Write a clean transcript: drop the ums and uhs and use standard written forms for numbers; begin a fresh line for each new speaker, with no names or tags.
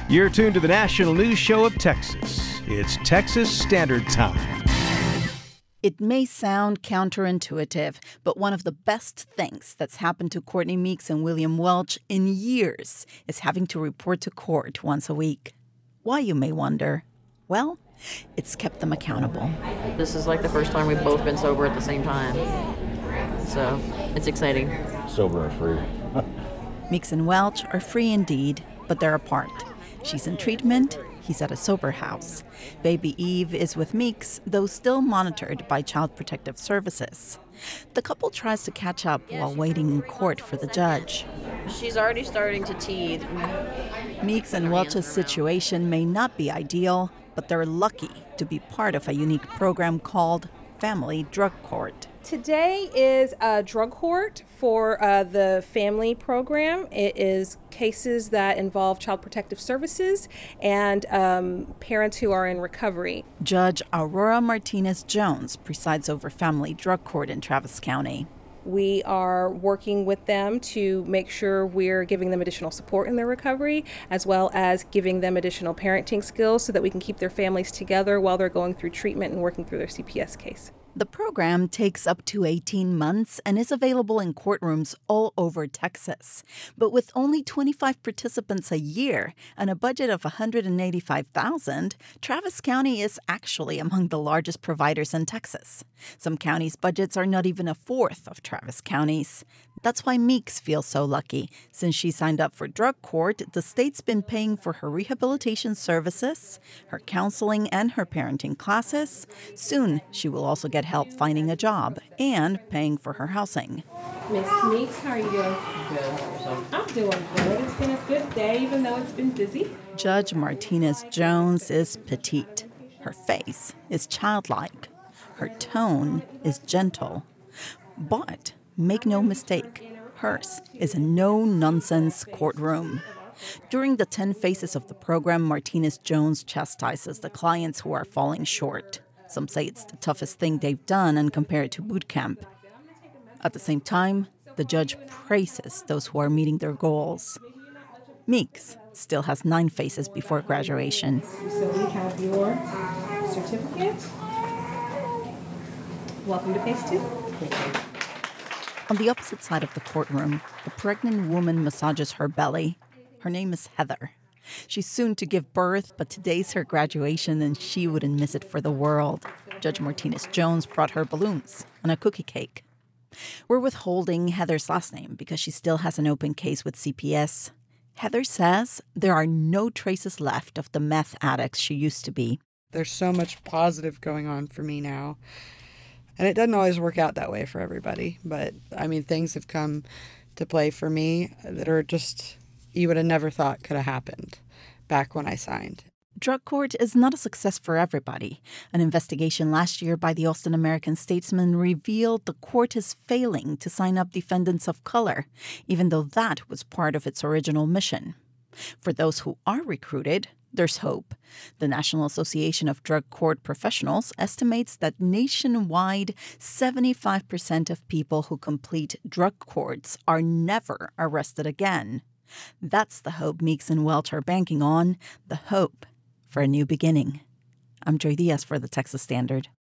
You're tuned to the national news show of Texas. It's Texas Standard Time.
It may sound counterintuitive, but one of the best things that's happened to Courtney Meeks and William Welch in years is having to report to court once a week. Why, you may wonder? Well, it's kept them accountable.
This is like the first time we've both been sober at the same time. So it's exciting.
Sober and free.
Meeks and Welch are free indeed, but they're apart. She's in treatment, he's at a sober house. Baby Eve is with Meeks, though still monitored by Child Protective Services. The couple tries to catch up while waiting in court for the judge.
She's already starting to teeth.
Meeks and Welch's situation may not be ideal, but they're lucky to be part of a unique program called Family Drug Court.
Today is a drug court for the family program. It is cases that involve Child Protective Services and parents who are in recovery.
Judge Aurora Martinez-Jones presides over Family Drug Court in Travis County.
We are working with them to make sure we're giving them additional support in their recovery, as well as giving them additional parenting skills so that we can keep their families together while they're going through treatment and working through their CPS case.
The program takes up to 18 months and is available in courtrooms all over Texas. But with only 25 participants a year and a budget of $185,000, Travis County is actually among the largest providers in Texas. Some counties' budgets are not even a fourth of Travis County's. That's why Meeks feels so lucky. Since she signed up for drug court, the state's been paying for her rehabilitation services, her counseling, and her parenting classes. Soon, she will also get help finding a job and paying for her housing.
Miss Meeks, how are you doing? Good. I'm doing good. It's been a good day, even though it's been busy.
Judge Martinez-Jones is petite. Her face is childlike. Her tone is gentle. But make no mistake, hers is a no-nonsense courtroom. During the 10 phases of the program, Martinez-Jones chastises the clients who are falling short. Some say it's the toughest thing they've done and compare it to boot camp. At the same time, the judge praises those who are meeting their goals. Meeks still has 9 phases before graduation.
So we have your certificate. Welcome to phase 2.
On the opposite side of the courtroom, a pregnant woman massages her belly. Her name is Heather. She's soon to give birth, but today's her graduation and she wouldn't miss it for the world. Judge Martinez-Jones brought her balloons and a cookie cake. We're withholding Heather's last name because she still has an open case with CPS. Heather says there are no traces left of the meth addicts she used to be.
There's so much positive going on for me now. And it doesn't always work out that way for everybody. But, I mean, things have come to play for me that are just, you would have never thought could have happened back when I signed.
Drug court is not a success for everybody. An investigation last year by the Austin American-Statesman revealed the court is failing to sign up defendants of color, even though that was part of its original mission. For those who are recruited, there's hope. The National Association of Drug Court Professionals estimates that nationwide, 75% of people who complete drug courts are never arrested again. That's the hope Meeks and Welch are banking on, the hope for a new beginning. I'm Joy Diaz for the Texas Standard.